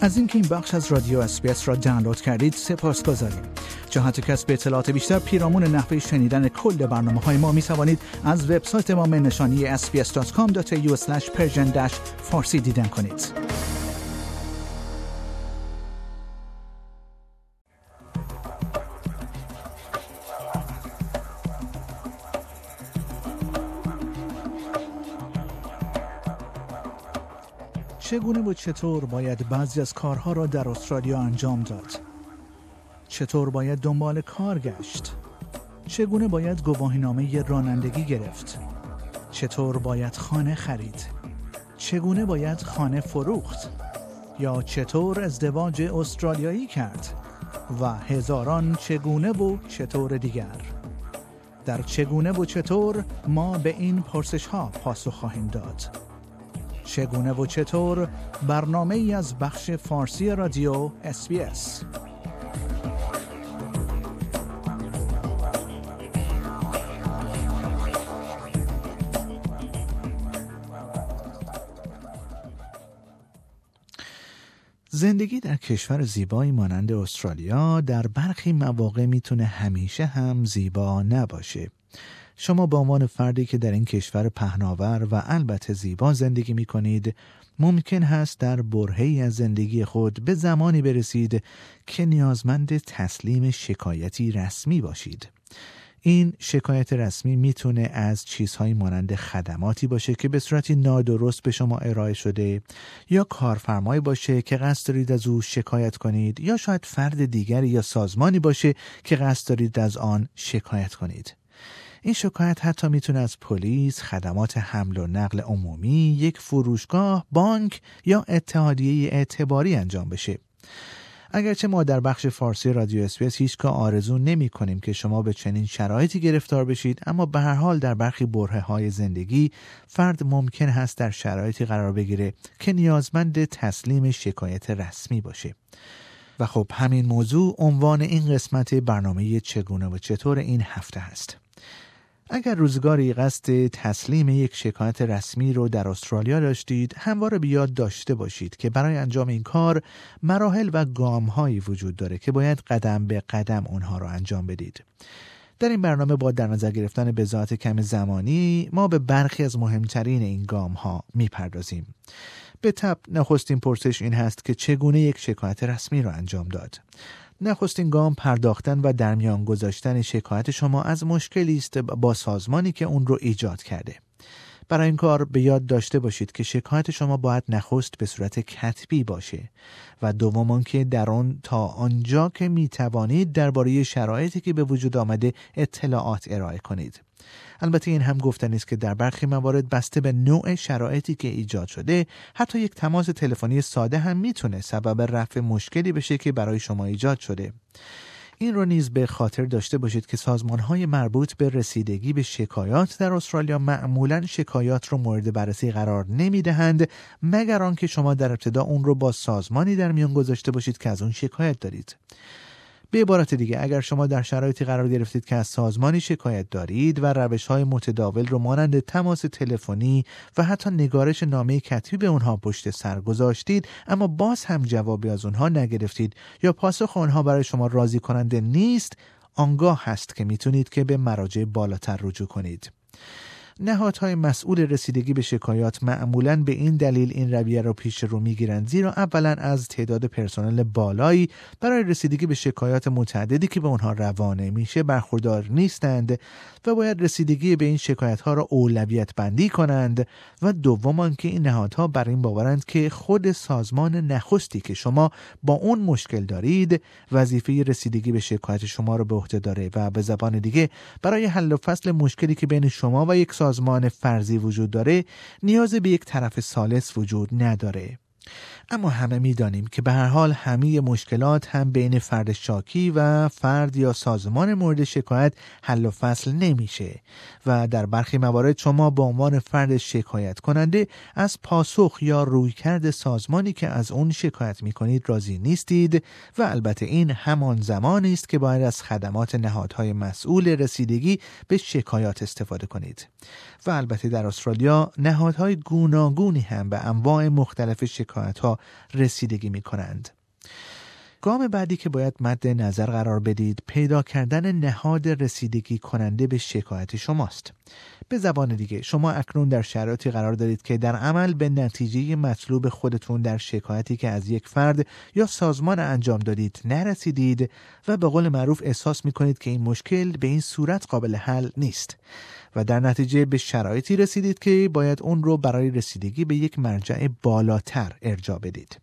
از اینکه این بخش از رادیو اس‌بی‌اس را دانلود کردید سپاسگزاریم. جهت کسب اطلاعات بیشتر پیرامون نحوه شنیدن کل برنامه‌های ما می‌توانید از وبسایت ما نشانی sbs.com.au/persian-farsi دیدن کنید. چگونه و چطور باید بعضی از کارها را در استرالیا انجام داد؟ چطور باید دنبال کار گشت؟ چگونه باید گواهینامه رانندگی گرفت؟ چطور باید خانه خرید؟ چگونه باید خانه فروخت؟ یا چطور ازدواج استرالیایی کرد؟ و هزاران چگونه و چطور دیگر. در چگونه و چطور ما به این پرسش ها پاسخ خواهیم داد. چگونه و چطور، برنامه ای از بخش فارسی رادیو اس‌بی‌اس. زندگی در کشور زیبایی مانند استرالیا در برخی مواقع میتونه همیشه هم زیبا نباشه. شما به عنوان فردی که در این کشور پهناور و البته زیبا زندگی می کنید، ممکن هست در برهه‌ای از زندگی خود به زمانی برسید که نیازمند تسلیم شکایتی رسمی باشید. این شکایت رسمی میتونه از چیزهایی مانند خدماتی باشه که به صورتی نادرست به شما ارائه شده، یا کارفرمایی باشه که قصد دارید از او شکایت کنید، یا شاید فرد دیگری یا سازمانی باشه که قصد دارید از آن شکایت کنید. این شکایت حتی میتونه از پلیس، خدمات حمل و نقل عمومی، یک فروشگاه، بانک یا اتحادیه اعتباری انجام بشه. اگرچه ما در بخش فارسی رادیو اس‌بی‌اس هیچگاه آرزو نمی کنیم که شما به چنین شرایطی گرفتار بشید، اما به هر حال در برخی برهه‌های زندگی فرد ممکن هست در شرایطی قرار بگیره که نیازمند تسلیم شکایت رسمی باشه. و خب همین موضوع عنوان این قسمت برنامه چگونه و چطور این هفته هست. اگر روزگاری قصد تسلیم یک شکایت رسمی رو در استرالیا داشتید، همواره به یاد داشته باشید که برای انجام این کار مراحل و گام‌هایی وجود داره که باید قدم به قدم اونها رو انجام بدید. در این برنامه با در نظر گرفتن بضاعت کم زمانی ما به برخی از مهمترین این گام‌ها میپردازیم. به طب نخستین پرسش این هست که چگونه یک شکایت رسمی رو انجام داد. نخستین گام پرداختن و در میان گذاشتن شکایت شما از مشکلی است با سازمانی که اون رو ایجاد کرده. برای این کار به یاد داشته باشید که شکایت شما باید نخست به صورت کتبی باشه و دوم که در آن تا آنجا که می توانید درباره شرایطی که به وجود آمده اطلاعات ارائه کنید. البته این هم گفتنی است که در برخی موارد بسته به نوع شرایطی که ایجاد شده، حتی یک تماس تلفنی ساده هم میتونه سبب رفع مشکلی بشه که برای شما ایجاد شده. این رو نیز به خاطر داشته باشید که سازمان‌های مربوط به رسیدگی به شکایات در استرالیا معمولاً شکایات رو مورد بررسی قرار نمی‌دهند مگر آنکه شما در ابتدا اون رو با سازمانی در میان گذاشته باشید که از اون شکایت دارید. به عبارت دیگه، اگر شما در شرایطی قرار گرفتید که از سازمانی شکایت دارید و روش‌های متداول رو مانند تماس تلفنی و حتی نگارش نامه کتبی به اونها پشت سر گذاشتید اما باز هم جوابی از اونها نگرفتید یا پاسخ اونها برای شما راضی کننده نیست، آنگاه هست که میتونید که به مراجع بالاتر رجوع کنید. نهادهای مسئول رسیدگی به شکایات معمولاً به این دلیل این رویه را پیش رو میگیرند، زیرا اولاً از تعداد پرسنل بالایی برای رسیدگی به شکایات متعددی که به اونها روانه میشه برخوردار نیستند و باید رسیدگی به این شکایت ها را اولویت بندی کنند و دوم که این نهادها بر این باورند که خود سازمان نخستی که شما با اون مشکل دارید وظیفه رسیدگی به شکایت شما را به عهده داره و به زبان دیگه برای حل و فصل مشکلی که بین شما و یک سازمان فرضی وجود داره نیاز به یک طرف ثالث وجود نداره. اما همه می‌دانیم که به هر حال همه مشکلات هم بین فرد شاکی و فرد یا سازمان مورد شکایت حل و فصل نمیشه و در برخی موارد شما به عنوان فرد شکایت کننده از پاسخ یا رویکرد سازمانی که از اون شکایت می‌کنید راضی نیستید و البته این همان زمانی است که باید از خدمات نهادهای مسئول رسیدگی به شکایات استفاده کنید. و البته در استرالیا نهادهای گوناگونی هم به انواع مختلف شکایات شکایت‌ها رسیدگی می‌کنند. گام بعدی که باید مد نظر قرار بدید پیدا کردن نهاد رسیدگی کننده به شکایت شماست. به زبان دیگه شما اکنون در شرایطی قرار دارید که در عمل به نتیجه مطلوب خودتون در شکایتی که از یک فرد یا سازمان انجام دادید نرسیدید و به قول معروف احساس می‌کنید که این مشکل به این صورت قابل حل نیست و در نتیجه به شرایطی رسیدید که باید اون رو برای رسیدگی به یک مرجع بالاتر ارجاع بدید.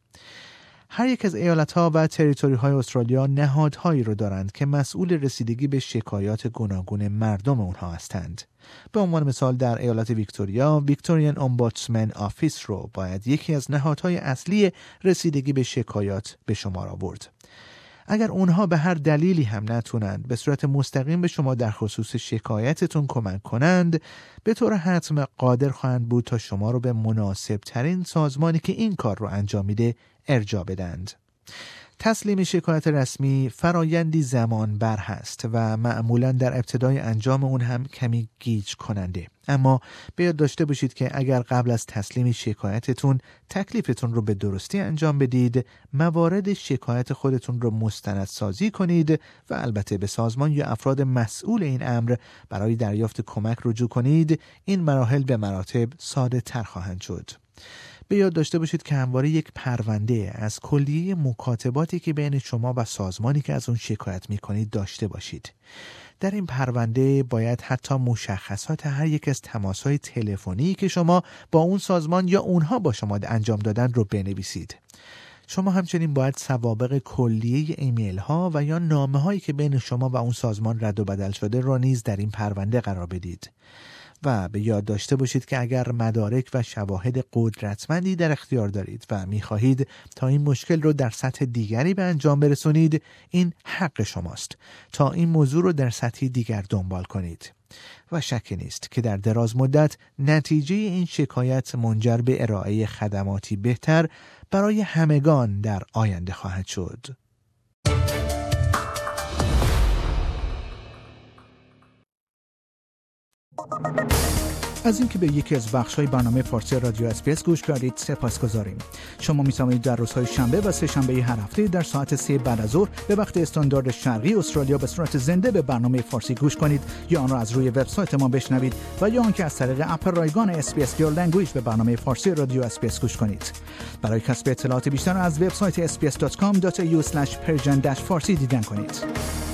هر یک از ایالت‌ها و تریتوری‌های استرالیا نهادهایی رو دارند که مسئول رسیدگی به شکایات گوناگون مردم اونها هستند. به عنوان مثال در ایالت ویکتوریا، ویکتوریان امبودسمن آفیس رو باید یکی از نهادهای اصلی رسیدگی به شکایات به شمار آورد. اگر اونها به هر دلیلی هم نتونند به صورت مستقیم به شما در خصوص شکایتتون کمک کنند، به طور حتم قادر خواهند بود تا شما رو به مناسب ترین سازمانی که این کار رو انجام میده ارجاع بدند. تسلیم شکایت رسمی فرایندی زمان بر هست و معمولاً در ابتدای انجام اون هم کمی گیج کننده. اما به یاد داشته باشید که اگر قبل از تسلیم شکایتتون تکلیفتون رو به درستی انجام بدید، موارد شکایت خودتون رو مستندسازی کنید و البته به سازمان یا افراد مسئول این امر برای دریافت کمک رجوع کنید، این مراحل به مراتب ساده تر خواهند شد. به یاد داشته باشید که همواره یک پرونده از کلیه مکاتباتی که بین شما و سازمانی که از اون شکایت می‌کنید داشته باشید. در این پرونده باید حتی مشخصات هر یک از تماس‌های تلفنی که شما با اون سازمان یا اونها با شما انجام دادن رو بنویسید. شما همچنین باید سوابق کلیه ایمیل ها و یا نامه هایی که بین شما و اون سازمان رد و بدل شده را نیز در این پرونده قرار بدید. و به یاد داشته باشید که اگر مدارک و شواهد قدرتمندی در اختیار دارید و می‌خواهید تا این مشکل رو در سطح دیگری به انجام برسونید، این حق شماست تا این موضوع رو در سطحی دیگر دنبال کنید. و شکی نیست که در دراز مدت نتیجه این شکایت منجر به ارائه خدماتی بهتر برای همگان در آینده خواهد شد. از اینکه به یکی از بخش‌های برنامه فارسی رادیو اس‌بی‌اس گوش کردید سپاسگزاریم. شما می‌توانید در روزهای شنبه و سه‌شنبه هر هفته در ساعت 3 بعد از ظهر به وقت استاندارد شرقی استرالیا به صورت زنده به برنامه فارسی گوش کنید یا آن را از روی وبسایت ما بشنوید و یا آنکه از طریق اپ رایگان اس‌بی‌اس Your Language به برنامه فارسی رادیو اس‌بی‌اس گوش کنید. برای کسب اطلاعات بیشتر از وبسایت sbs.com.au/persian-farsi دیدن کنید.